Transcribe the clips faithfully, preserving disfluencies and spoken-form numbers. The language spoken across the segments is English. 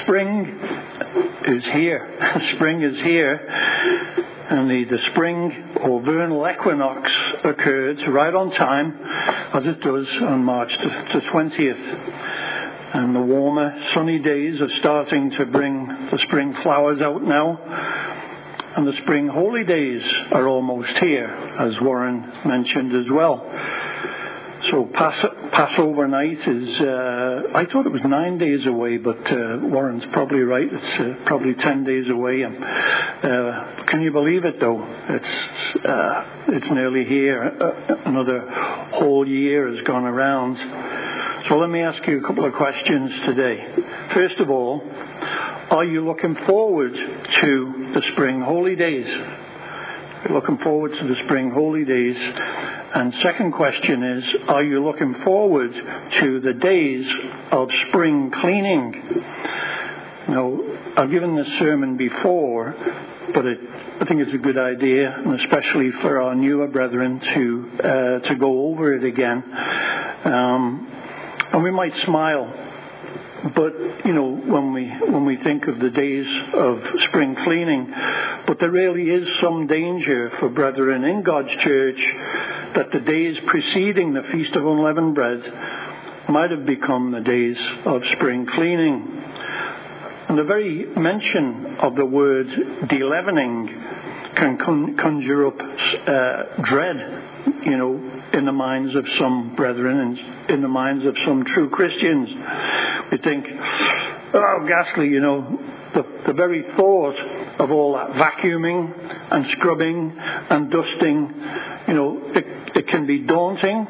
spring is here. Spring is here. And the, the spring or vernal equinox occurred right on time, as it does on March the twentieth. And the warmer, sunny days are starting to bring the spring flowers out now. And the spring holy days are almost here, as Warren mentioned as well. So Pass- Passover night is, uh, I thought it was nine days away, but uh, Warren's probably right. It's uh, probably ten days away. And, uh, can you believe it, though? It's uh, it's nearly here. Uh, another whole year has gone around. So let me ask you a couple of questions today. First of all, are you looking forward to the spring holy days? You're looking forward to the spring holy days. And second question is, are you looking forward to the days of spring cleaning? Now, I've given this sermon before, but it, I think it's a good idea, and especially for our newer brethren to uh, to go over it again. Um, and we might smile, but you know, when we when we think of the days of spring cleaning, but there really is some danger for brethren in God's church that the days preceding the Feast of Unleavened Bread might have become the days of spring cleaning. And the very mention of the word de-leavening can con- conjure up uh, dread, you know, in the minds of some brethren and in the minds of some true Christians. We think, oh, ghastly, you know, the, the very thought of all that vacuuming and scrubbing and dusting, you know, it, it can be daunting.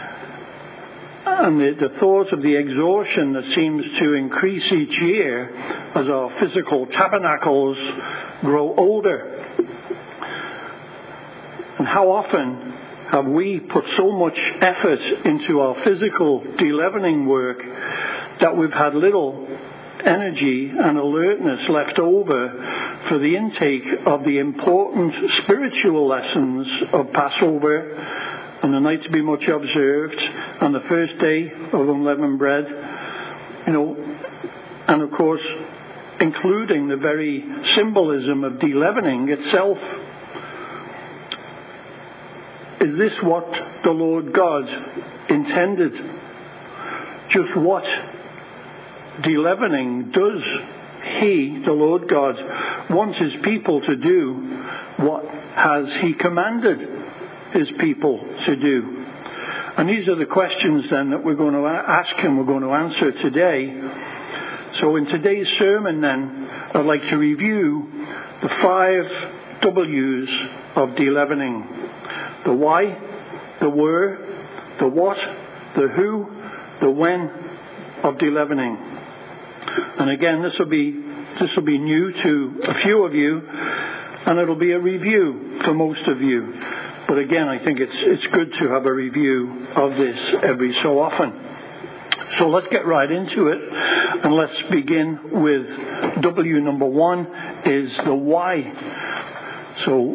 And the, the thought of the exhaustion that seems to increase each year as our physical tabernacles grow older. And how often have we put so much effort into our physical de-leavening work that we've had little energy and alertness left over for the intake of the important spiritual lessons of Passover and the night to be much observed and the first day of unleavened bread, you know, and of course including the very symbolism of de-leavening itself. Is this what the Lord God intended? Just what de-leavening does He, the Lord God, want His people to do? What has He commanded His people to do? And these are the questions then that we're going to ask and we're going to answer today. So in today's sermon then, I'd like to review the five W's of de-leavening. The why, the where, the what, the who, the when of de-leavening. And again, this will be this will be new to a few of you, and it'll be a review for most of you. But again, I think it's it's good to have a review of this every so often. So let's get right into it, and let's begin with W number one is the why. So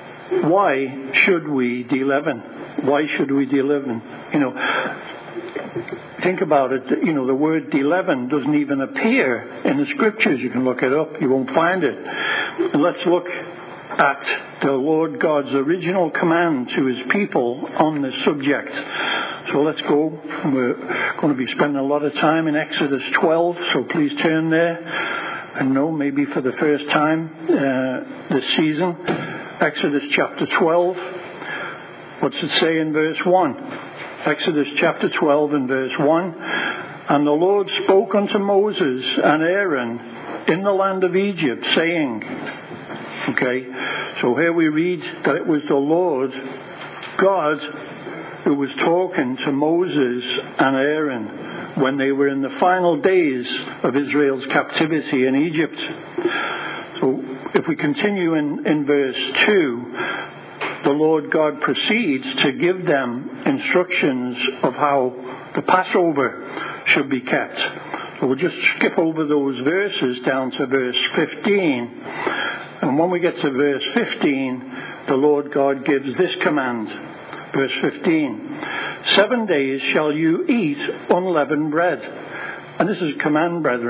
why should we de-leaven? Why should we de-leaven? You know, think about it. You know, the word de-leaven doesn't even appear in the scriptures. You can look it up. You won't find it. And let's look at the Lord God's original command to His people on this subject. So let's go. We're going to be spending a lot of time in Exodus twelve, so please turn there. And know, maybe for the first time uh, this season, Exodus chapter twelve. What's it say in verse one? Exodus chapter twelve and verse one. And the Lord spoke unto Moses and Aaron in the land of Egypt, saying, okay, so here we read that it was the Lord God who was talking to Moses and Aaron when they were in the final days of Israel's captivity in Egypt. So if we continue in, in verse two, the Lord God proceeds to give them instructions of how the Passover should be kept. So we'll just skip over those verses down to verse fifteen. And when we get to verse fifteen, the Lord God gives this command. Verse fifteen. Seven days shall you eat unleavened bread. And this is a command, brethren.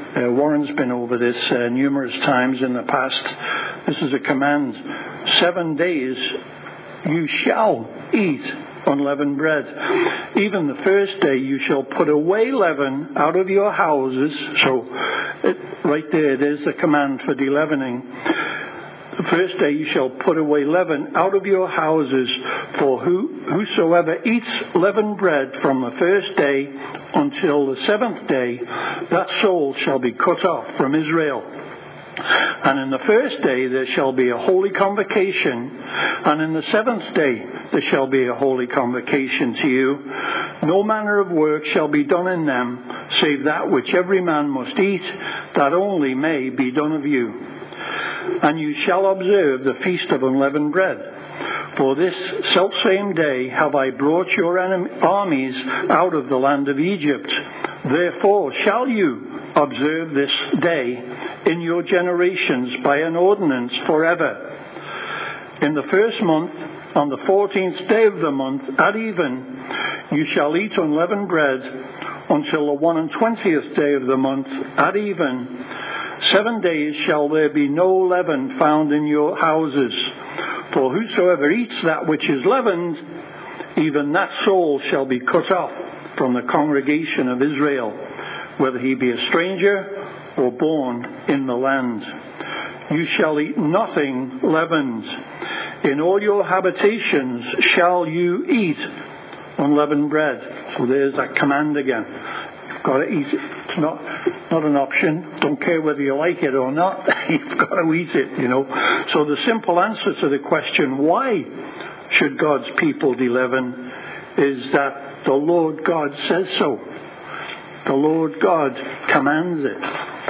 Uh, Warren's been over this uh, numerous times in the past. This is a command. Seven days you shall eat unleavened bread. Even the first day you shall put away leaven out of your houses. So it, right there, there's the command for de-leavening. The first day you shall put away leaven out of your houses, for who, whosoever eats leavened bread from the first day until the seventh day, that soul shall be cut off from Israel. And in the first day there shall be a holy convocation, and in the seventh day there shall be a holy convocation to you. No manner of work shall be done in them, save that which every man must eat, that only may be done of you. And you shall observe the feast of unleavened bread. For this selfsame day have I brought your enemy, armies out of the land of Egypt. Therefore shall you observe this day in your generations by an ordinance forever. In the first month, on the fourteenth day of the month, at even, you shall eat unleavened bread until the one and twentieth day of the month, at even. Seven days shall there be no leaven found in your houses. For whosoever eats that which is leavened, even that soul shall be cut off from the congregation of Israel, whether he be a stranger or born in the land. You shall eat nothing leavened. In all your habitations shall you eat unleavened bread. So there's that command again. You've got to eat it. It's not, not an option. Don't care whether you like it or not. You've got to eat it, you know. So the simple answer to the question, why should God's people de-leaven, is that the Lord God says so. The Lord God commands it.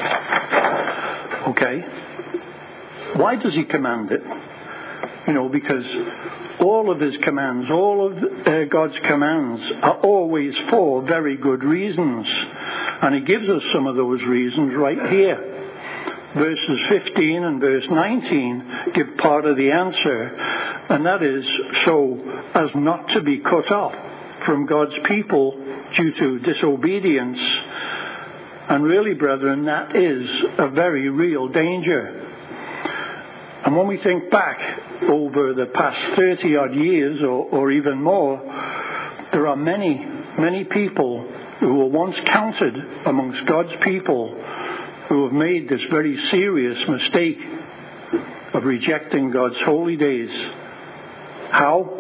Okay? Why does he command it? You know, because all of his commands, all of uh, God's commands are always for very good reasons. And he gives us some of those reasons right here. Verses fifteen and verse nineteen give part of the answer, and that is so as not to be cut off from God's people due to disobedience. And really, brethren, that is a very real danger. And when we think back over the past thirty odd years or, or even more, there are many, many people who were once counted amongst God's people who have made this very serious mistake of rejecting God's holy days. How?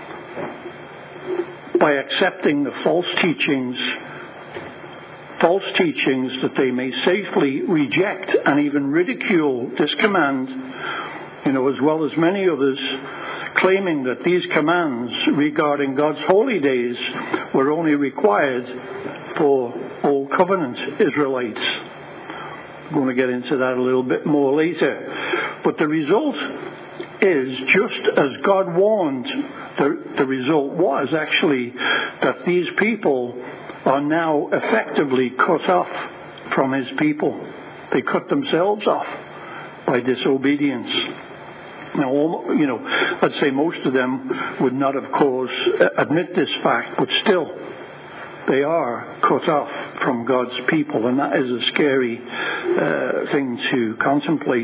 By accepting the false teachings, false teachings that they may safely reject and even ridicule this command, you know, as well as many others, claiming that these commands regarding God's holy days were only required for Old Covenant Israelites. I'm going to get into that a little bit more later. But the result is, just as God warned, the, the result was actually that these people are now effectively cut off from his people. They cut themselves off by disobedience. Now, you know, I'd say most of them would not, of course, admit this fact, but still, they are cut off from God's people, and that is a scary uh, thing to contemplate.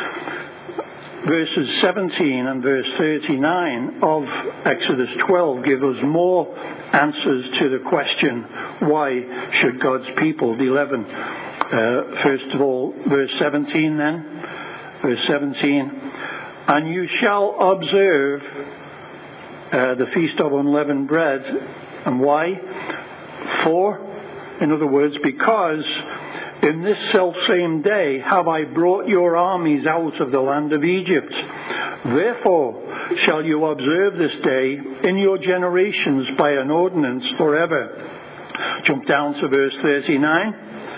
Verses seventeen and verse thirty-nine of Exodus twelve give us more answers to the question, why should God's people de-leaven? Uh, first of all, verse seventeen then. Verse seventeen. And you shall observe uh, the feast of unleavened bread. And why? For, in other words, because in this selfsame day have I brought your armies out of the land of Egypt. Therefore shall you observe this day in your generations by an ordinance forever. Jump down to verse thirty-nine.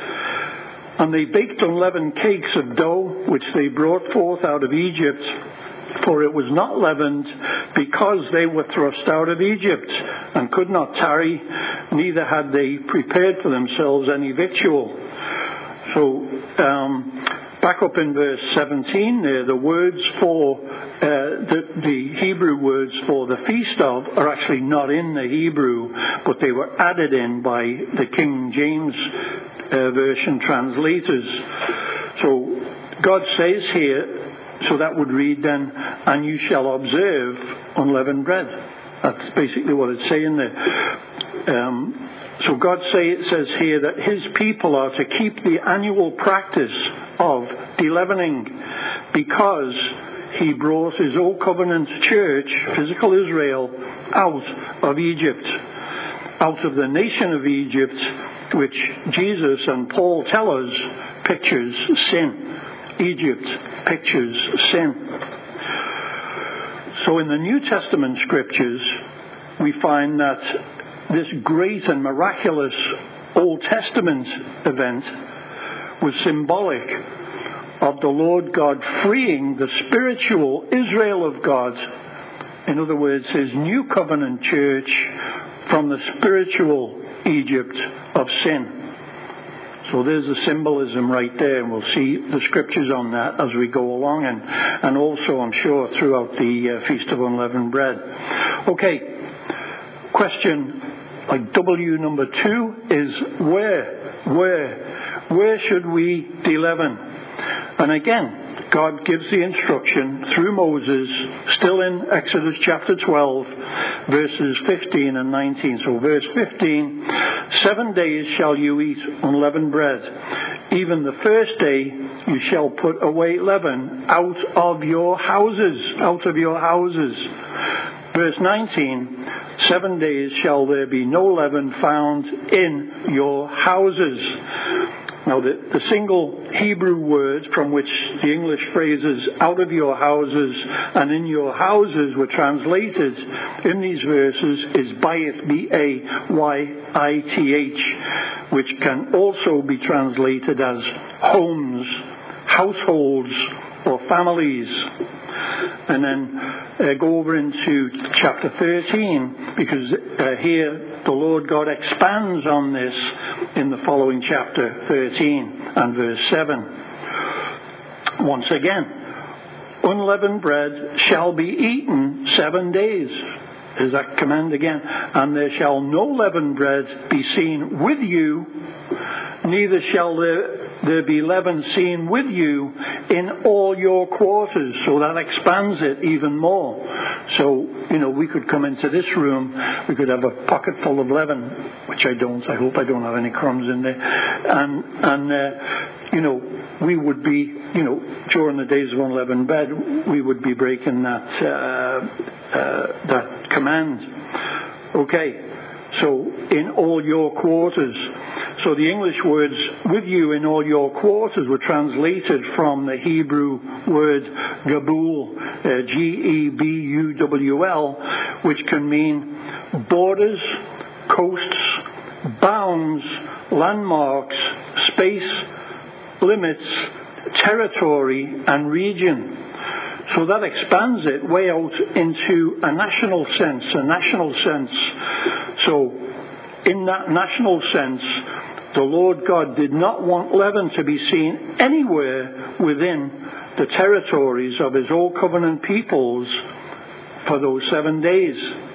And they baked unleavened cakes of dough, which they brought forth out of Egypt. For it was not leavened, because they were thrust out of Egypt, and could not tarry, neither had they prepared for themselves any victual. So, um, back up in verse seventeen there, the words for, uh, the, the Hebrew words for the feast of are actually not in the Hebrew, but they were added in by the King James uh, version translators. So God says here, so that would read then, and you shall observe unleavened bread. That's basically what it's saying there. Um, so God say, it says here that his people are to keep the annual practice of de-leavening because he brought his old covenant church, physical Israel, out of Egypt, out of the nation of Egypt, which Jesus and Paul tell us pictures sin. Egypt pictures sin. So in the New Testament scriptures, we find that this great and miraculous Old Testament event was symbolic of the Lord God freeing the spiritual Israel of God, in other words, his new covenant church, from the spiritual Egypt of sin. So there's the symbolism right there, and we'll see the scriptures on that as we go along, and, and also, I'm sure, throughout the uh, Feast of Unleavened Bread. Okay, question like W number two is where? Where? Where should we de-leaven? And again, God gives the instruction through Moses, still in Exodus chapter twelve, verses fifteen and nineteen. So verse fifteen, seven days shall you eat unleavened bread. Even the first day you shall put away leaven out of your houses, out of your houses. Verse nineteen, seven days shall there be no leaven found in your houses. Now, the, the single Hebrew word from which the English phrases out of your houses and in your houses were translated in these verses is bayith, B A Y I T H, which can also be translated as homes, households, or families. And then uh, go over into chapter thirteen, because uh, here the Lord God expands on this in the following chapter thirteen and verse seven. Once again, unleavened bread shall be eaten seven days. Is that command again? And there shall no leavened bread be seen with you, neither shall there, there be leaven seen with you in all your quarters. So that expands it even more. So, you know, we could come into this room, we could have a pocket full of leaven, which I don't. I hope I don't have any crumbs in there. And, and uh, you know, we would be, you know, during the days of unleavened bread, we would be breaking that, uh, uh, that command. Okay. So, in all your quarters. So the English words, with you in all your quarters, were translated from the Hebrew word gabul, uh, G E B U W L, which can mean borders, coasts, bounds, landmarks, space, limits, territory, and region. So that expands it way out into a national sense, a national sense. So, in that national sense, the Lord God did not want leaven to be seen anywhere within the territories of his old covenant peoples for those seven days.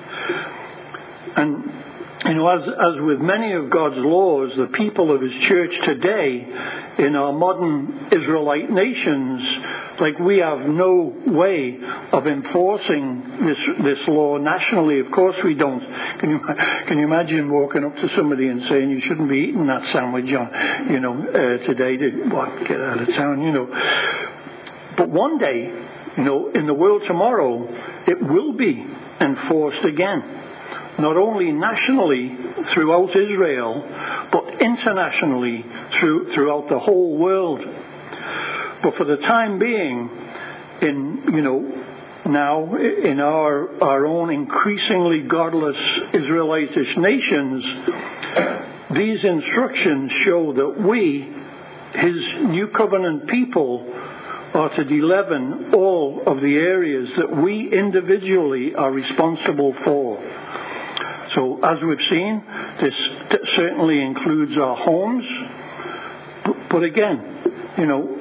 And, you know, as, as with many of God's laws, the people of his church today in our modern Israelite nations, like, we have no way of enforcing this this law nationally. Of course we don't. Can you can you imagine walking up to somebody and saying you shouldn't be eating that sandwich on, you know, uh, today? To, what, get out of town, you know. But one day, you know, in the world tomorrow, it will be enforced again. Not only nationally throughout Israel, but internationally through, throughout the whole world. But for the time being, in, you know, now in our, our own increasingly godless Israelitish nations, these instructions show that we, his new covenant people, are to de-leaven all of the areas that we individually are responsible for. So, as we've seen, this certainly includes our homes. But again, you know,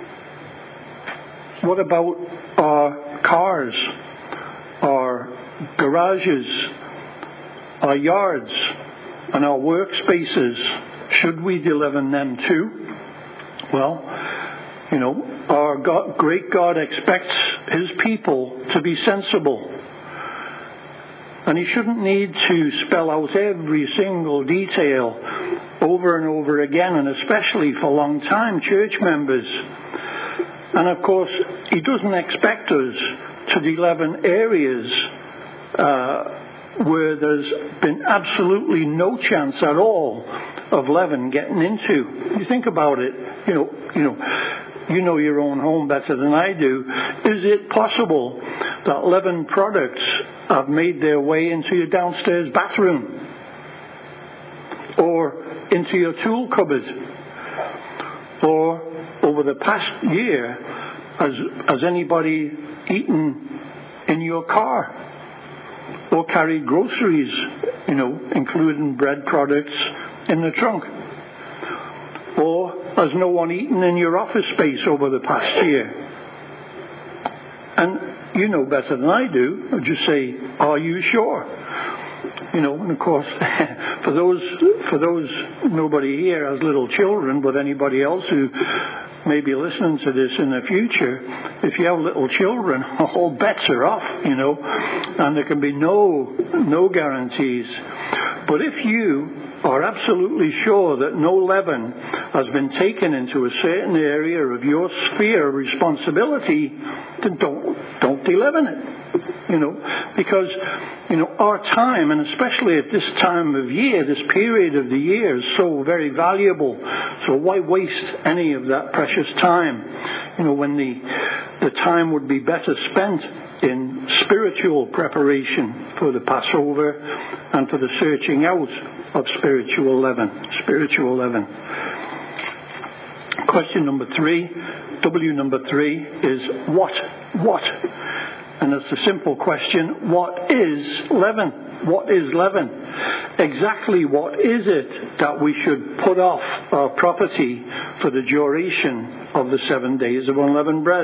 what about our cars, our garages, our yards, and our workspaces, should we de-leaven them too? Well, you know, our God, great God expects his people to be sensible. And he shouldn't need to spell out every single detail over and over again, and especially for long-time church members. And of course, he doesn't expect us to de-leaven areas uh, where there's been absolutely no chance at all of leaven getting into. You think about it, you know, you know, you know your own home better than I do. Is it possible that leaven products have made their way into your downstairs bathroom or into your tool cupboard? Or over the past year, has, has anybody eaten in your car or carried groceries, you know, including bread products, in the trunk? Or has no one eaten in your office space over the past year? And you know better than I do. I'll just say, are you sure? You know, and of course, for those, for those, nobody here has little children, but anybody else who may be listening to this in the future, if you have little children, all bets are off, you know, and there can be no, no guarantees. But if you are absolutely sure that no leaven has been taken into a certain area of your sphere of responsibility, then don't, don't de-leaven it. You know, because, you know, our time, and especially at this time of year, this period of the year is so very valuable. So why waste any of that precious time? You know, when the, the time would be better spent in spiritual preparation for the Passover and for the searching out of spiritual leaven, spiritual leaven. Question number three, W number three, is what? What? And it's a simple question. What is leaven? What is leaven? Exactly what is it that we should put off our property for the duration of the seven days of unleavened bread?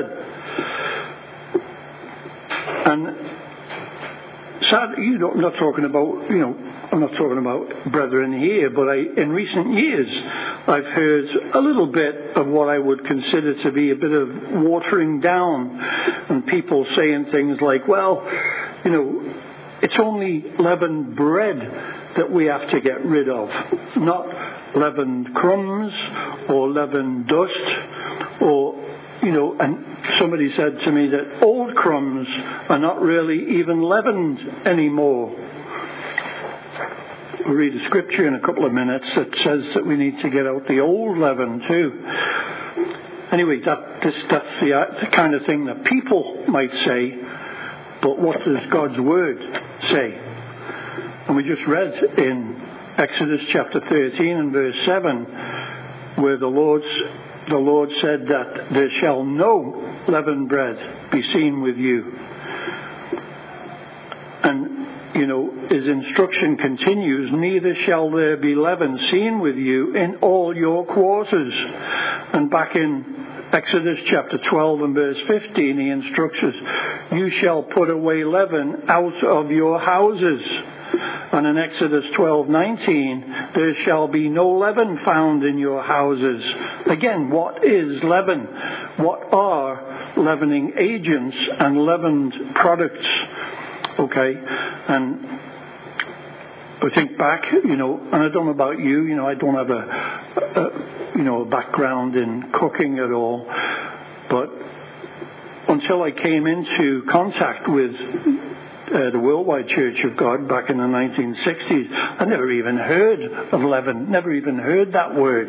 And sad, you know, I'm not talking about, you know, I'm not talking about brethren here, but I, in recent years, I've heard a little bit of what I would consider to be a bit of watering down, and people saying things like, well, you know, it's only leavened bread that we have to get rid of, not leavened crumbs or leavened dust, or, you know, and somebody said to me that old crumbs are not really even leavened anymore. We'll read a scripture in a couple of minutes that says that we need to get out the old leaven too. Anyway, that, this, that's the, uh, the kind of thing that people might say, but what does God's Word say? And we just read in Exodus chapter thirteen and verse seven, where the Lord's, the Lord said that there shall no leavened bread be seen with you. And you know, his instruction continues, neither shall there be leaven seen with you in all your quarters. And back in Exodus chapter twelve and verse fifteen, he instructs us, you shall put away leaven out of your houses. And in Exodus twelve nineteen, there shall be no leaven found in your houses. Again, what is leaven? What are leavening agents and leavened products? Okay, and I think back, you know, and I don't know about you, you know, I don't have a, a you know, a background in cooking at all, but until I came into contact with uh, the Worldwide Church of God back in the nineteen sixties, I never even heard of leaven, never even heard that word.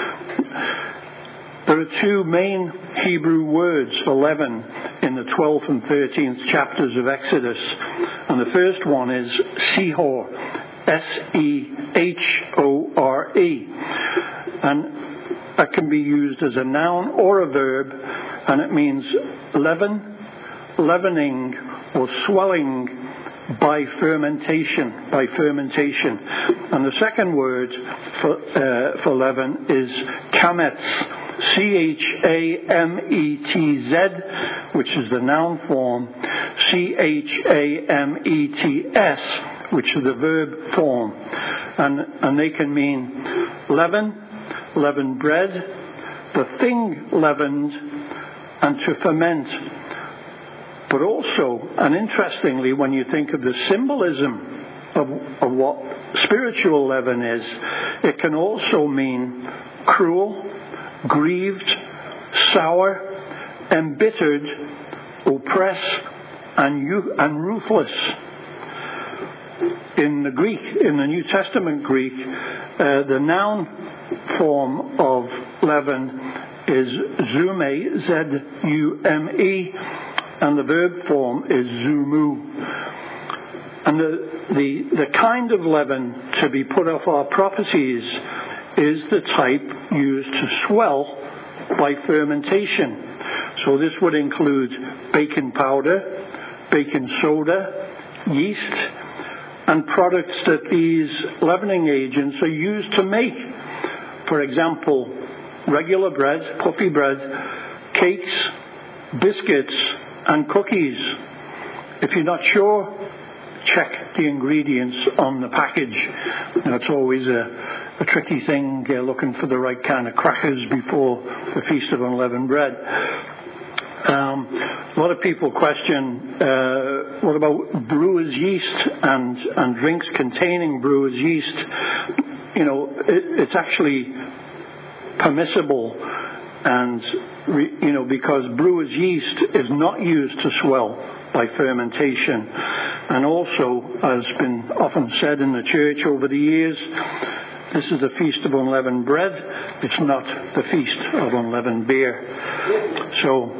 There are two main Hebrew words for leaven in the twelfth and thirteenth chapters of Exodus. And the first one is sehor, S E H O R E. And that can be used as a noun or a verb, and it means leaven, leavening, or swelling by fermentation, by fermentation. And the second word for, uh, for leaven is chametz, C H A M E T Z, which is the noun form, C H A M E T S, which is the verb form. And, and they can mean leaven, leavened bread, the thing leavened, and to ferment. But also, and interestingly, when you think of the symbolism of, of what spiritual leaven is, it can also mean cruel, grieved, sour, embittered, oppressed, and, and ruthless. In the Greek, in the New Testament Greek, uh, the noun form of leaven is zume, Z U M E, and the verb form is zumu. And the, the, the kind of leaven to be put off our properties is the type used to swell by fermentation. So this would include baking powder, baking soda, yeast, and products that these leavening agents are used to make. For example, regular bread, puffy bread, cakes, biscuits, and cookies. If you're not sure, check the ingredients on the package. Now, it's always a, a tricky thing, uh, looking for the right kind of crackers before the Feast of Unleavened Bread. Um, a lot of people question, uh, what about brewer's yeast and, and drinks containing brewer's yeast? You know, it, it's actually permissible, and, re, you know, because brewer's yeast is not used to swell by fermentation. And also, as has been often said in the church over the years, this is the Feast of Unleavened Bread. It's not the Feast of Unleavened Beer. So,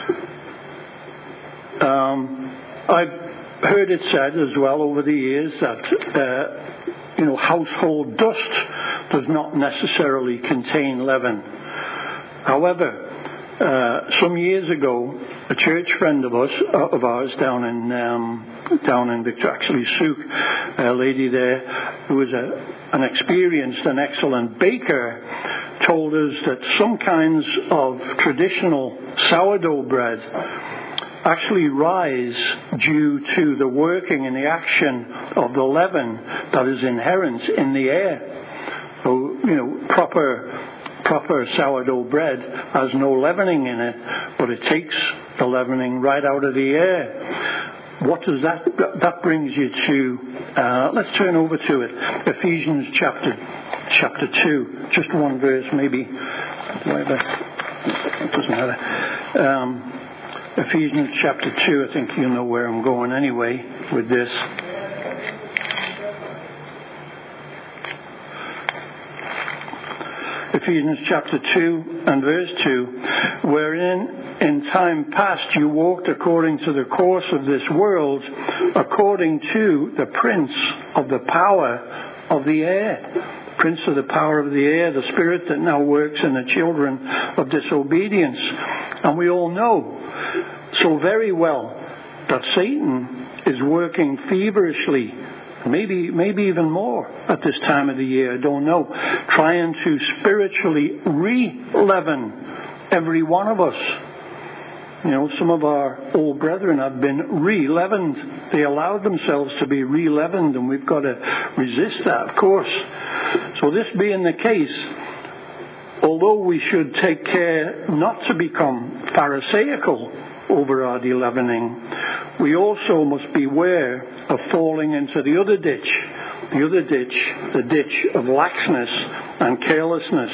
Um, I've heard it said as well over the years that uh, you know, household dust does not necessarily contain leaven. However, uh, some years ago, a church friend of us, uh, of ours down in um, down in Victoria, actually Suk, a lady there who was a, an experienced and excellent baker, told us that some kinds of traditional sourdough bread actually rise due to the working and the action of the leaven that is inherent in the air. So, you know, proper proper sourdough bread has no leavening in it, but it takes the leavening right out of the air. What does that, that brings you to, uh, let's turn over to it, Ephesians chapter chapter two, just one verse maybe, whatever, it doesn't matter. Um, Ephesians chapter two, I think you know where I'm going anyway with this. Ephesians chapter two and verse two, wherein in time past you walked according to the course of this world, according to the prince of the power of the air. Prince of the power of the air, the spirit that now works in the children of disobedience. And we all know so very well that Satan is working feverishly, maybe maybe even more at this time of the year, I don't know, trying to spiritually re-leaven every one of us. You know, some of our old brethren have been re-leavened. They allowed themselves to be re-leavened, and we've got to resist that, of course. So this being the case, although we should take care not to become pharisaical over our de-leavening, we also must beware of falling into the other ditch, the other ditch, the ditch of laxness and carelessness.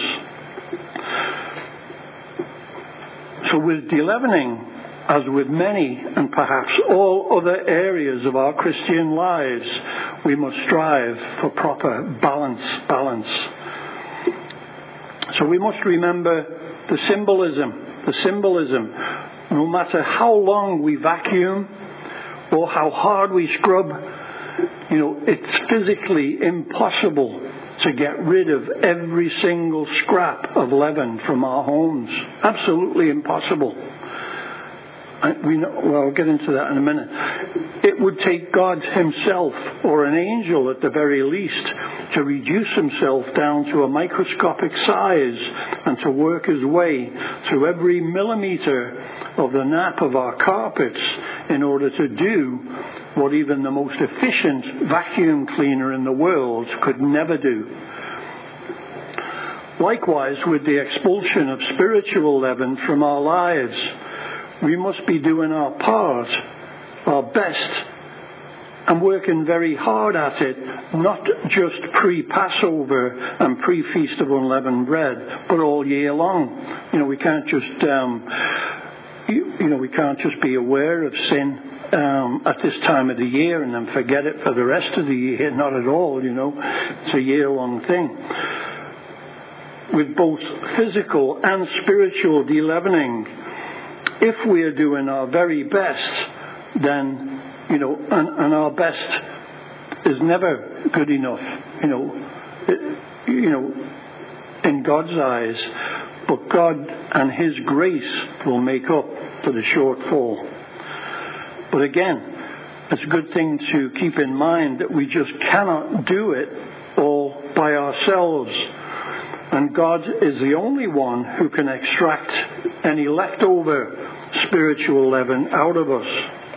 So with de-leavening, as with many and perhaps all other areas of our Christian lives, we must strive for proper balance, balance. So we must remember the symbolism, the symbolism. No matter how long we vacuum or how hard we scrub, you know, it's physically impossible to get rid of every single scrap of leaven from our homes. Absolutely impossible. I, we know, well, I'll get into that in a minute. It would take God himself, or an angel at the very least, to reduce himself down to a microscopic size and to work his way through every millimeter of the nap of our carpets in order to do what even the most efficient vacuum cleaner in the world could never do. Likewise, with the expulsion of spiritual leaven from our lives, we must be doing our part, our best, and working very hard at it, not just pre-Passover and pre-Feast of Unleavened Bread, but all year long. You know, we can't just, um, you, you know, we can't just be aware of sin um, at this time of the year and then forget it for the rest of the year. Not at all, you know. It's a year-long thing. With both physical and spiritual de-leavening, if we are doing our very best, then, you know, and, and our best is never good enough, you know, it, you know, in God's eyes, but God and His grace will make up for the shortfall. But again, it's a good thing to keep in mind that we just cannot do it all by ourselves. And God is the only one who can extract any leftover spiritual leaven out of us.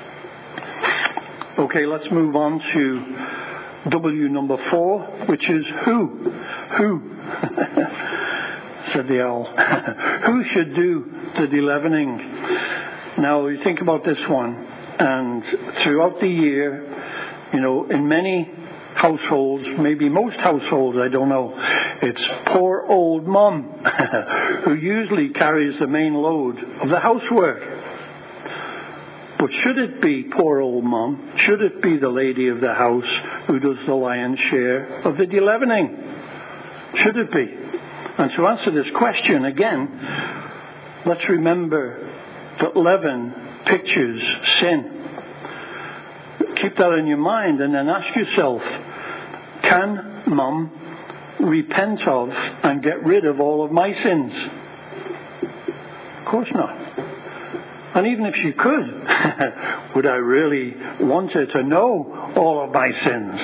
Okay, let's move on to W number four, which is who? Who? Said the owl. Who should do the de-leavening? Now, you think about this one, and throughout the year, you know, in many households, maybe most households, I don't know, it's poor old mum who usually carries the main load of the housework. But should it be poor old mum? Should it be the lady of the house who does the lion's share of the de-leavening? Should it be? And to answer this question again, let's remember that leaven pictures sin. Keep that in your mind and then ask yourself, can mum repent of and get rid of all of my sins? Of course not. And even if she could, would I really want her to know all of my sins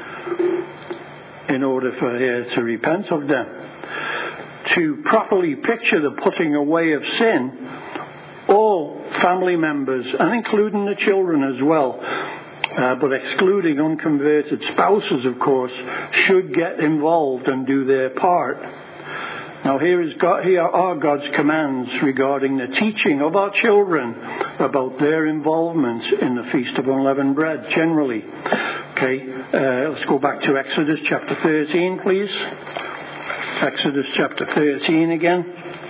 in order for her to repent of them? To properly picture the putting away of sin, all family members, and including the children as well, uh, but excluding unconverted spouses, of course, should get involved and do their part. Now, here is God, here are God's commands regarding the teaching of our children about their involvement in the Feast of Unleavened Bread, generally. Okay, uh, let's go back to Exodus chapter thirteen, please. Exodus chapter thirteen again.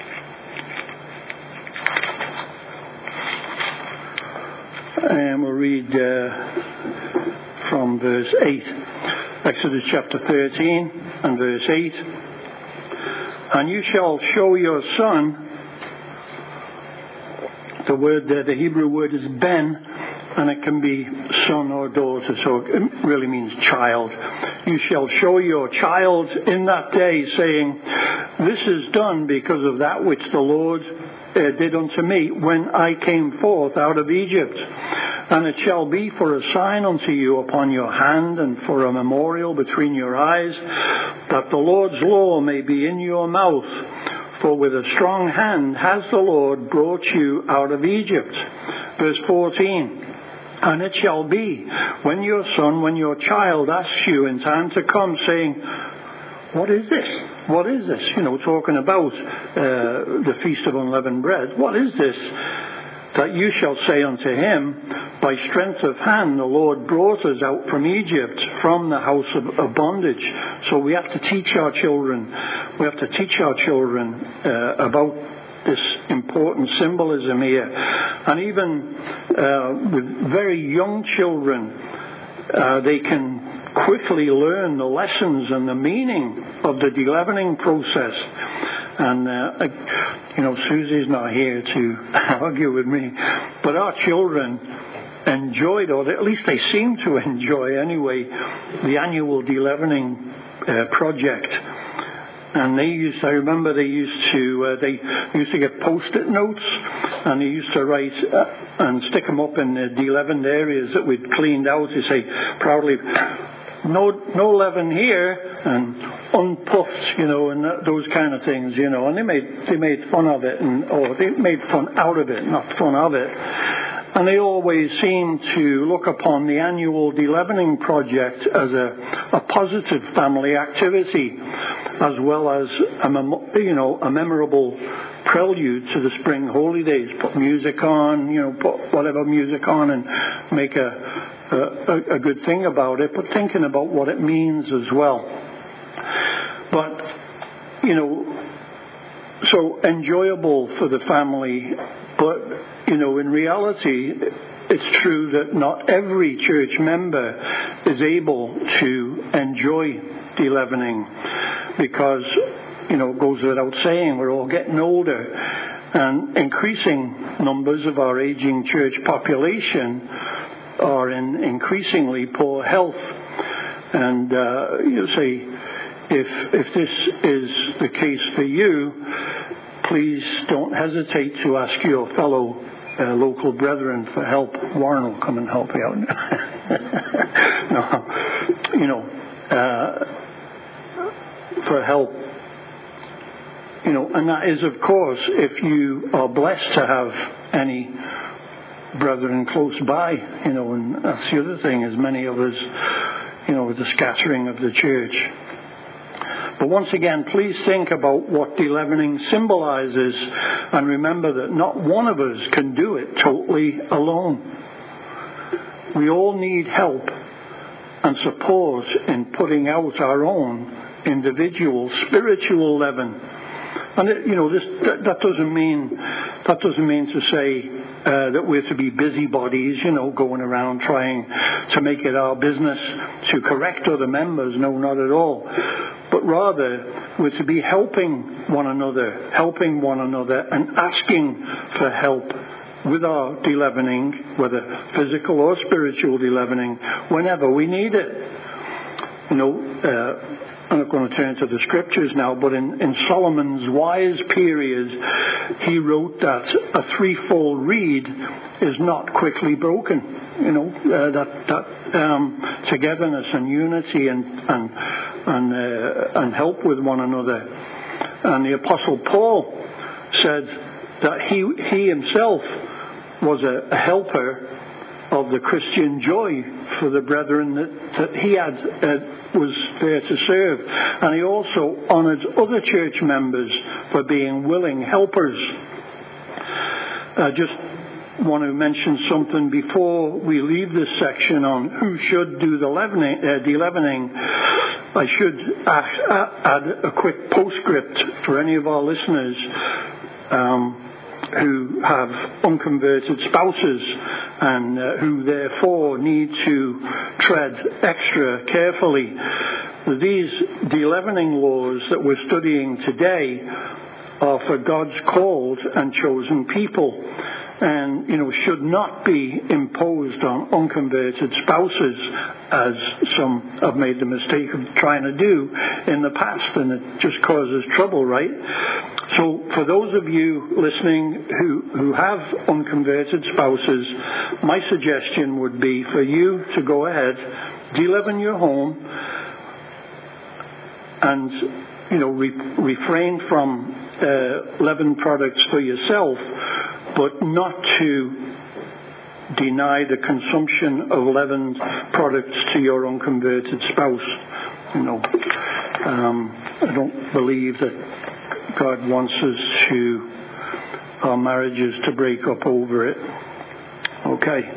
And we'll read uh, from verse eight. Exodus chapter thirteen and verse eight. And you shall show your son, the word there, the Hebrew word is ben, and it can be son or daughter, so it really means child. You shall show your child in that day, saying, this is done because of that which the Lord uh, did unto me when I came forth out of Egypt. And it shall be for a sign unto you upon your hand, and for a memorial between your eyes, that the Lord's law may be in your mouth. For with a strong hand has the Lord brought you out of Egypt. Verse fourteen. And it shall be, when your son, when your child asks you in time to come, saying, what is this? What is this? You know, talking about uh, the Feast of Unleavened Bread. What is this? That you shall say unto him, by strength of hand the Lord brought us out from Egypt, from the house of, of bondage. So we have to teach our children, we have to teach our children uh, about this important symbolism here. And even uh, with very young children, uh, they can quickly learn the lessons and the meaning of the de-leavening process. And, uh, you know, Susie's not here to argue with me, but our children enjoyed, or at least they seem to enjoy anyway, the annual de-leavening uh, project. And they used, I remember they used to, uh, they used to get post-it notes, and they used to write uh, and stick them up in the de-leavened areas that we'd cleaned out. You say proudly, no, no leaven here, and unpuffed, you know, and that, those kind of things, you know. And they made they made fun of it, and or they made fun out of it, not fun of it. And they always seem to look upon the annual de-leavening project as a, a positive family activity, as well as a, mem- you know, a memorable prelude to the spring holy days. Put music on, you know, put whatever music on and make a, a, a good thing about it, but thinking about what it means as well. But, you know, so enjoyable for the family, but, you know, in reality, it's true that not every church member is able to enjoy de-leavening because, you know, it goes without saying, we're all getting older, and increasing numbers of our aging church population are in increasingly poor health. And uh, you say, if if this is the case for you, please don't hesitate to ask your fellow uh, local brethren for help. Warren will come and help you out. No, you know, uh, for help. You know, and that is, of course, if you are blessed to have any brethren close by, you know, and that's the other thing, as many of us, you know, with the scattering of the church. But once again, please think about what de-leavening symbolizes, and remember that not one of us can do it totally alone. We all need help and support in putting out our own individual spiritual leaven. And it, you know, this that, that doesn't mean that doesn't mean to say uh, that we're to be busybodies, you know, going around trying to make it our business to correct other members. No, not at all. But rather, we're to be helping one another, helping one another, and asking for help with our de-leavening, whether physical or spiritual de-leavening, whenever we need it. You know. Uh, I'm not going to turn to the scriptures now, but in, in Solomon's wise period, he wrote that a threefold reed is not quickly broken. You know, uh, that that um, togetherness and unity and and and, uh, and help with one another. And the Apostle Paul said that he he himself was a, a helper of the Christian joy for the brethren that, that he had uh, was there to serve. And he also honoured other church members for being willing helpers. I just want to mention something before we leave this section on who should do the leavening, uh, de-leavening. I should add, add a quick postscript for any of our listeners um, who have unconverted spouses and uh, who therefore need to tread extra carefully. These de-leavening laws that we're studying today are for God's called and chosen people, and, you know, should not be imposed on unconverted spouses, as some have made the mistake of trying to do in the past, and it just causes trouble, right? So for those of you listening who, who have unconverted spouses, my suggestion would be for you to go ahead, de-leaven your home, and, you know, re- refrain from uh, leaven products for yourself, but not to deny the consumption of leavened products to your unconverted spouse. You know, um, I don't believe that God wants us to, our marriages to break up over it. Okay.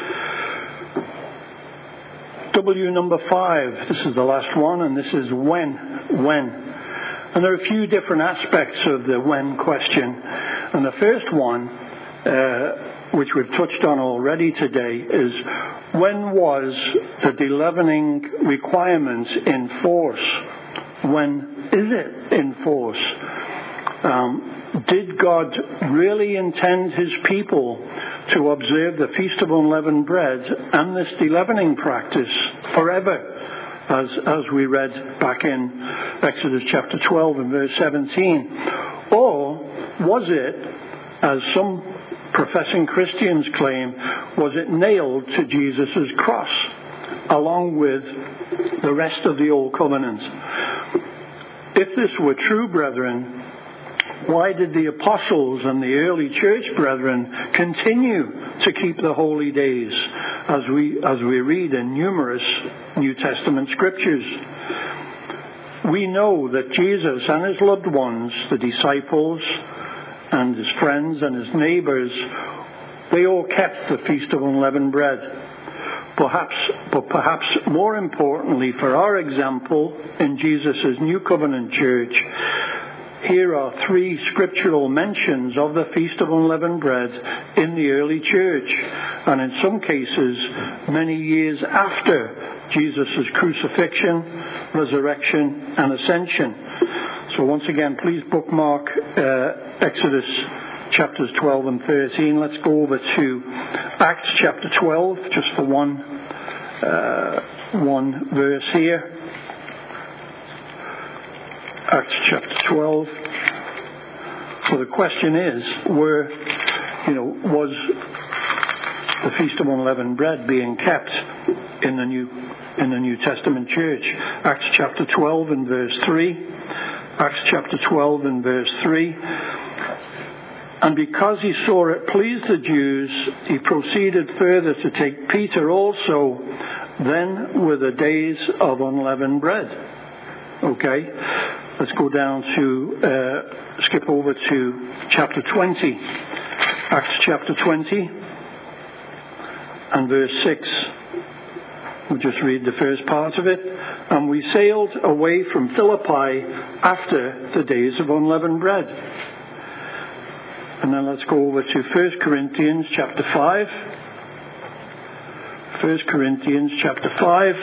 W number five. This is the last one, and this is when. When. And there are a few different aspects of the when question. And the first one, uh, which we've touched on already today, is when was the de-leavening requirement in force? When is it in force? Um, did God really intend his people to observe the Feast of Unleavened Bread and this de-leavening practice forever? As, as we read back in Exodus chapter twelve and verse seventeen. Or was it, as some professing Christians claim, was it nailed to Jesus' cross along with the rest of the Old Covenant? If this were true, brethren, why did the apostles and the early church brethren continue to keep the holy days, as we as we read in numerous New Testament scriptures? we know that Jesus and his loved ones, the disciples and his friends and his neighbours, they all kept the Feast of Unleavened Bread. Perhaps, but perhaps more importantly for our example in Jesus' New Covenant Church, here are three scriptural mentions of the Feast of Unleavened Bread in the early church, and in some cases many years after Jesus' crucifixion, resurrection and ascension. So once again, please bookmark uh, Exodus chapters twelve and thirteen. Let's go over to Acts chapter twelve, just for one, uh, one verse here. Acts chapter twelve. So the question is, were, you know, was the Feast of Unleavened Bread being kept in the New in the New Testament church? Acts chapter twelve and verse three. Acts chapter twelve and verse three. And because he saw it pleased the Jews, he proceeded further to take Peter also. Then were the days of unleavened bread. Okay, let's go down to, uh, skip over to chapter twenty. Acts chapter twenty and verse six. We'll just read the first part of it. And we sailed away from Philippi after the days of unleavened bread. And then let's go over to First Corinthians chapter five. First Corinthians chapter five.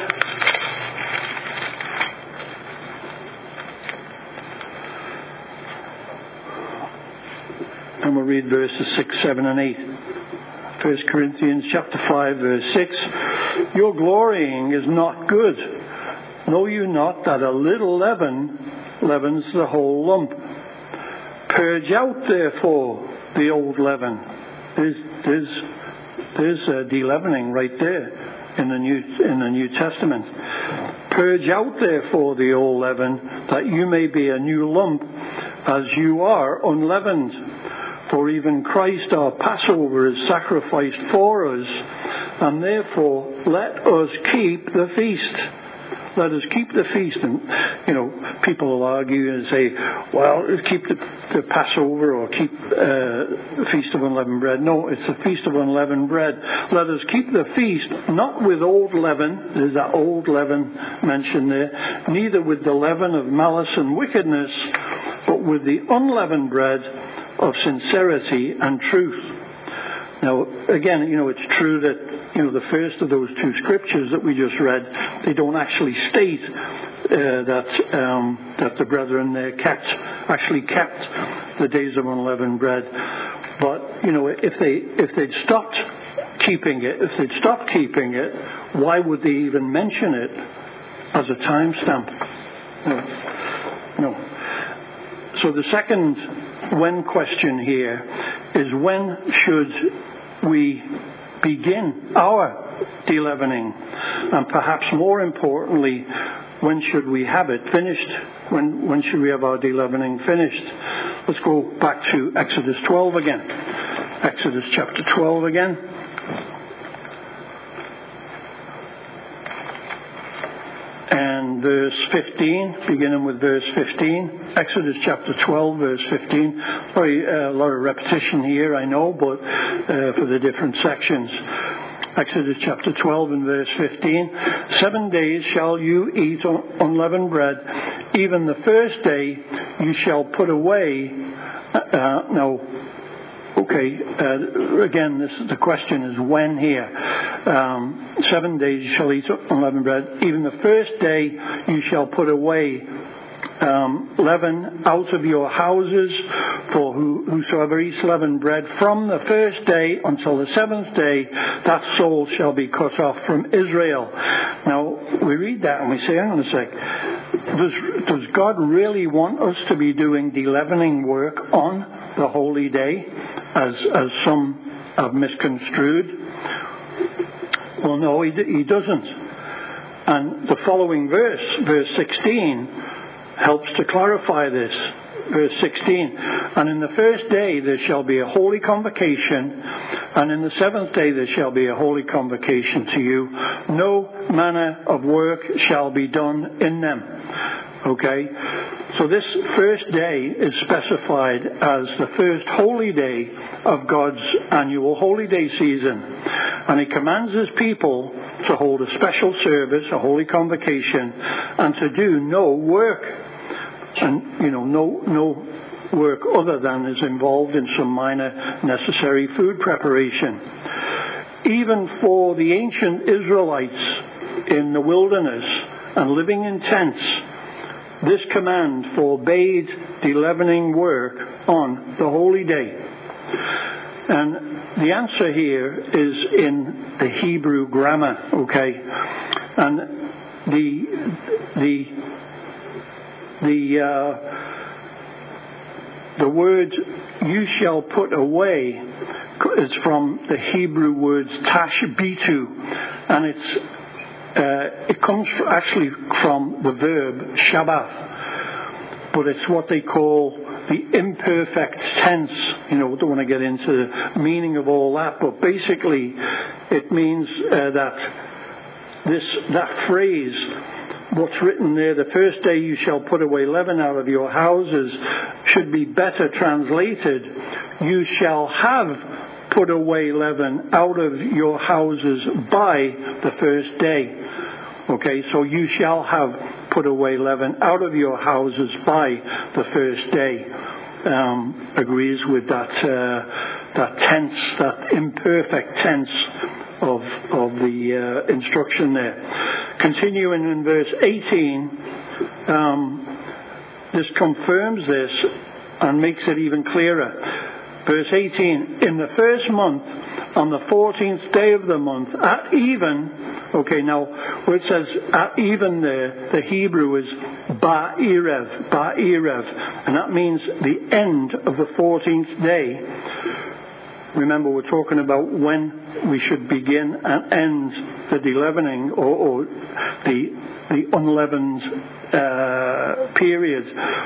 And we'll read verses six, seven and eight. First Corinthians chapter five, verse six. Your glorying is not good. Know you not that a little leaven leavens the whole lump? Purge out, therefore, the old leaven. There's, there's, there's a de-leavening right there in the New in the New Testament. Purge out, therefore, the old leaven, that you may be a new lump, as you are unleavened. For even Christ our Passover is sacrificed for us, and therefore let us keep the feast. Let us keep the feast. And, you know, people will argue and say, well, keep the, the Passover or keep uh, the Feast of Unleavened Bread. No, it's the Feast of Unleavened Bread. Let us keep the feast, not with old leaven, there's that old leaven mentioned there, neither with the leaven of malice and wickedness, but with the unleavened bread of sincerity and truth. Now, again, you know, it's true that, you know, the first of those two scriptures that we just read, they don't actually state uh, that um, that the brethren there kept, actually kept the days of unleavened bread. But, you know, if they if they'd stopped keeping it, if they'd stopped keeping it, why would they even mention it as a time stamp? No. no. So the second when question here is, when should we begin our de-leavening? And perhaps more importantly, when should we have it finished? When, when should we have our de-leavening finished? Let's go back to Exodus twelve again. Exodus chapter twelve again. And verse fifteen, beginning with verse fifteen. Exodus chapter twelve, verse fifteen. Sorry, a lot of repetition here, I know, but uh, for the different sections. Exodus chapter twelve and verse fifteen. Seven days shall you eat unleavened bread. Even the first day you shall put away. Uh, no. Okay, uh, again, this the question is when here. Um, seven days you shall eat unleavened bread. Even the first day you shall put away um, leaven out of your houses, for who, whosoever eats leavened bread from the first day until the seventh day, that soul shall be cut off from Israel. Now, we read that and we say, hang on a sec, does, does God really want us to be doing de-leavening work on the holy day, as, as some have misconstrued? Well, no, he, he doesn't. And the following verse, verse sixteen, helps to clarify this. Verse sixteen, and in the first day there shall be a holy convocation, and in the seventh day there shall be a holy convocation to you. No manner of work shall be done in them. Okay? So this first day is specified as the first holy day of God's annual holy day season. And he commands his people to hold a special service, a holy convocation, and to do no work. And, you know, no, no work other than is involved in some minor necessary food preparation. Even for the ancient Israelites in the wilderness and living in tents, this command forbade de-leavening work on the holy day. And the answer here is in the Hebrew grammar, okay? And the the the uh, the word "you shall put away" is from the Hebrew words tashbitu, and it's Uh, it comes actually from the verb Shabbat, but it's what they call the imperfect tense. You know, we don't want to get into the meaning of all that, but basically it means uh, that this that phrase, what's written there, the first day you shall put away leaven out of your houses, should be better translated, you shall have put away leaven out of your houses by the first day. Okay, so you shall have put away leaven out of your houses by the first day. Um, agrees with that uh, that tense, that imperfect tense of of the uh, instruction there. Continuing in verse eighteen, um, this confirms this and makes it even clearer. Verse eighteen, in the first month, on the fourteenth day of the month, at even, okay, now, where it says at even there, the Hebrew is ba'erev, ba'erev, and that means the end of the fourteenth day. Remember, we're talking about when we should begin and end the de-leavening, or, or the, the unleavened uh, period.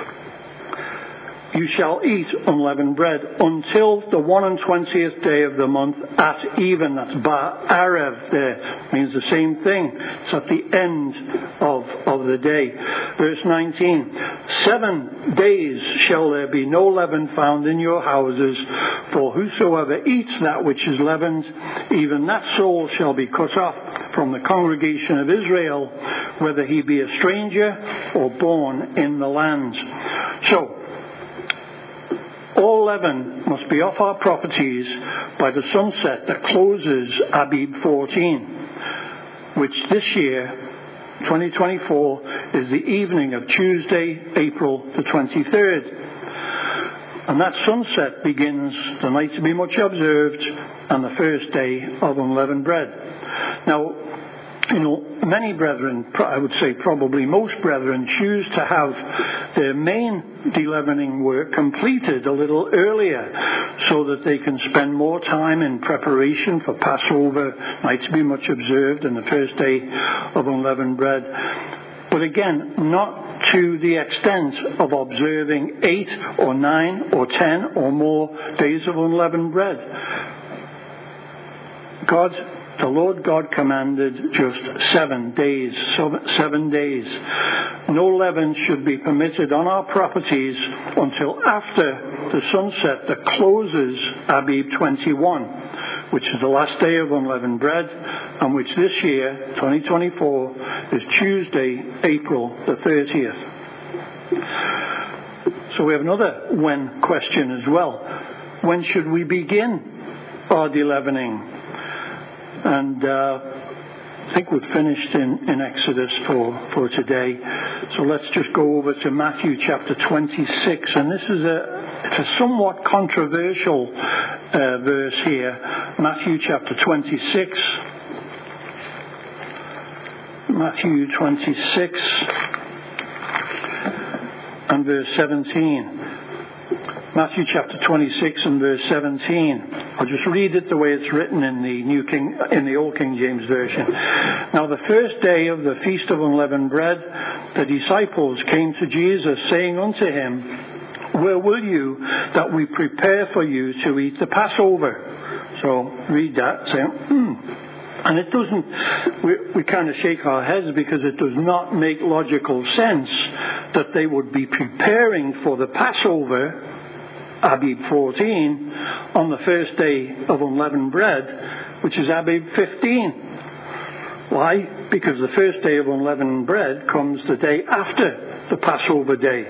You shall eat unleavened bread until the one and twentieth day of the month at even. That's ba'arev there. Means the same thing. It's at the end of, of the day. Verse nineteen. Seven days shall there be no leaven found in your houses, for whosoever eats that which is leavened, even that soul shall be cut off from the congregation of Israel, whether he be a stranger or born in the land. So, all leaven must be off our properties by the sunset that closes Abib fourteen, which this year, twenty twenty-four, is the evening of Tuesday, April the twenty-third. And that sunset begins the night to be much observed and the first day of unleavened bread. Now, you know, many brethren, I would say probably most brethren, choose to have their main de-leavening work completed a little earlier so that they can spend more time in preparation for Passover, night to be much observed, and the first day of unleavened bread. But again, not to the extent of observing eight or nine or ten or more days of unleavened bread. God The Lord God commanded just seven days, seven days. No leaven should be permitted on our properties until after the sunset that closes Abib twenty-one, which is the last day of unleavened bread, and which this year, twenty twenty-four, is Tuesday, April the thirtieth. So we have another when question as well. When should we begin our de-leavening? And uh, I think we've finished in, in Exodus for, for today. So let's just go over to Matthew chapter twenty-six. And this is a, it's a somewhat controversial uh, verse here. Matthew chapter twenty-six. Matthew twenty-six and verse seventeen. Matthew chapter twenty-six and verse seventeen. I'll just read it the way it's written in the New King, in the Old King James Version. Now the first day of the Feast of Unleavened Bread, the disciples came to Jesus, saying unto him, Where will you that we prepare for you to eat the Passover? So read that, say, hmm. And it doesn't, we, we kind of shake our heads because it does not make logical sense that they would be preparing for the Passover, Abib fourteen, on the first day of unleavened bread, which is Abib fifteen. Why? Because the first day of unleavened bread comes the day after the Passover day.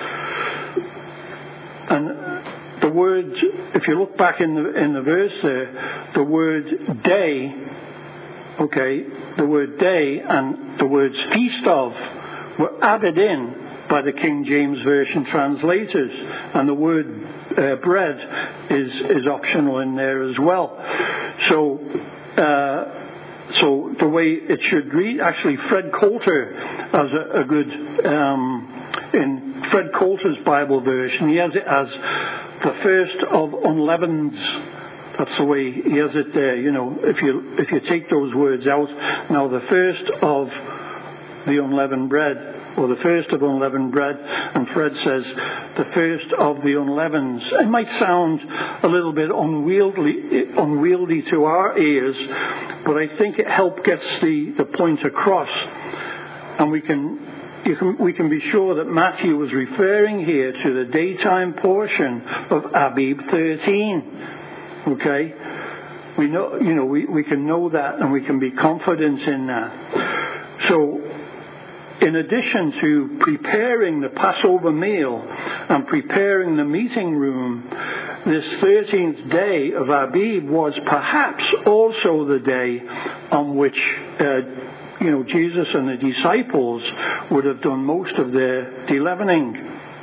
And the word, if you look back in the in the verse there, the word day, okay, the word day and the words feast of were added in by the King James Version translators, and the word uh, bread is is optional in there as well. So uh, so the way it should read, actually Fred Coulter has a, a good um, in Fred Coulter's Bible version, he has it as the first of unleavened. That's the way he has it there. You know, if you if you take those words out, now the first of the unleavened bread, or the first of unleavened bread, and Fred says the first of the unleavens. It might sound a little bit unwieldy, unwieldy to our ears, but I think it helps gets the, the point across, and we can. You can, we can be sure that Matthew was referring here to the daytime portion of Abib thirteen. Okay, we know, you know, we, we can know that, and we can be confident in that. So, in addition to preparing the Passover meal and preparing the meeting room, this thirteenth day of Abib was perhaps also the day on which uh, you know, Jesus and the disciples would have done most of their de-leavening.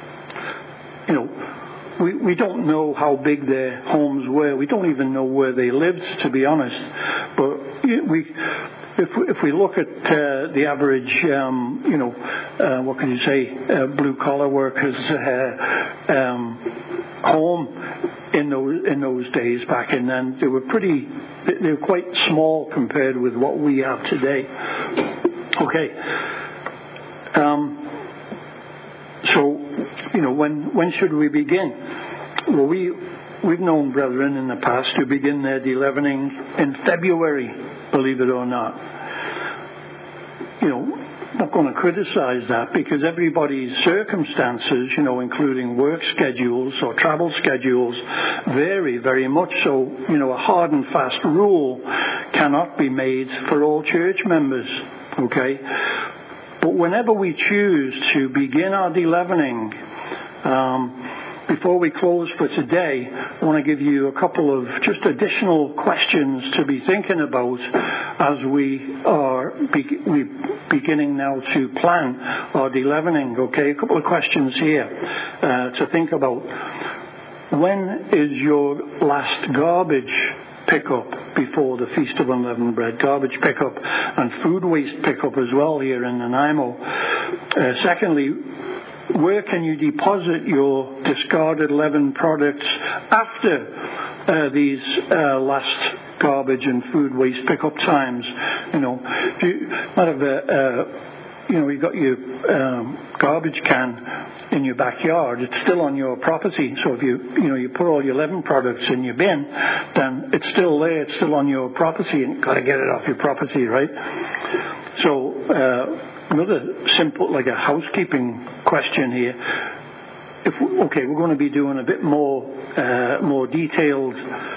You know, we, we don't know how big their homes were. We don't even know where they lived, to be honest. But we, if we, if we look at uh, the average, um, you know, uh, what can you say, uh, blue-collar workers' uh, um, home in those in those days back in then, they were pretty, they were quite small compared with what we have today. Okay. Um, so, you know, when when should we begin? Well, we we've known brethren in the past who begin their de-leavening in February, believe it or not. You know, I'm not going to criticize that because everybody's circumstances, you know, including work schedules or travel schedules, vary very much. So, you know, a hard and fast rule cannot be made for all church members, okay? But whenever we choose to begin our de-leavening, um, before we close for today, I want to give you a couple of just additional questions to be thinking about as we are be- we beginning now to plan our de-leavening. Okay, a couple of questions here uh, to think about. When is your last garbage pickup before the Feast of Unleavened Bread? Garbage pickup and food waste pickup as well here in Nanaimo. Uh, secondly, where can you deposit your discarded leavened products after uh, these uh, last garbage and food waste pickup times? You know, if you might have a, uh, you know, you got your um, garbage can in your backyard. It's still on your property. So if you, you know, you put all your leavened products in your bin, then it's still there. It's still on your property, and you've got to get it off your property, right? So. Uh, Another simple, like a housekeeping question here. If we, okay, we're going to be doing a bit more, uh, more detailed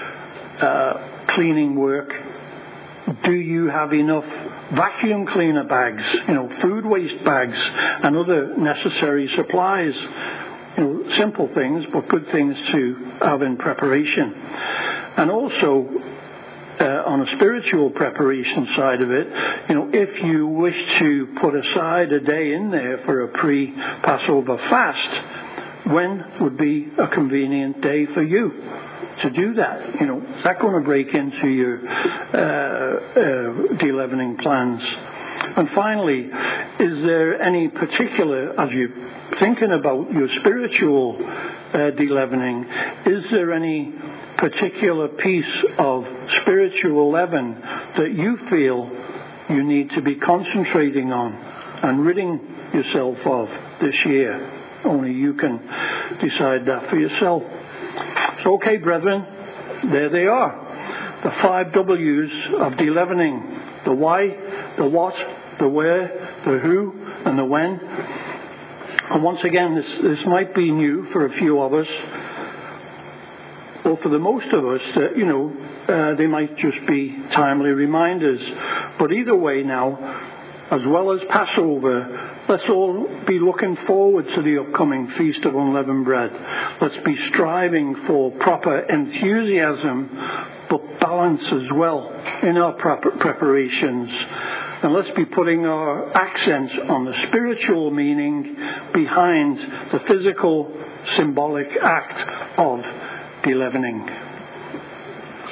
uh, cleaning work. Do you have enough vacuum cleaner bags, you know, food waste bags, and other necessary supplies? You know, simple things, but good things to have in preparation. And also, Uh, on a spiritual preparation side of it, you know, if you wish to put aside a day in there for a pre-Passover fast, when would be a convenient day for you to do that? You know, is that going to break into your uh, uh, de-leavening plans? And finally, is there any particular, as you're thinking about your spiritual uh, de-leavening, is there any particular piece of spiritual leaven that you feel you need to be concentrating on and ridding yourself of this year? Only you can decide that for yourself. So, okay, brethren, there they are. the five W's of de-leavening: the why, the what, the where, the who, and the when. And once again, this, this might be new for a few of us, or for the most of us, that, you know, uh, they might just be timely reminders. But either way now, as well as Passover, let's all be looking forward to the upcoming Feast of Unleavened Bread. Let's be striving for proper enthusiasm, but balance as well in our preparations. And let's be putting our accents on the spiritual meaning behind the physical, symbolic act of de-leavening.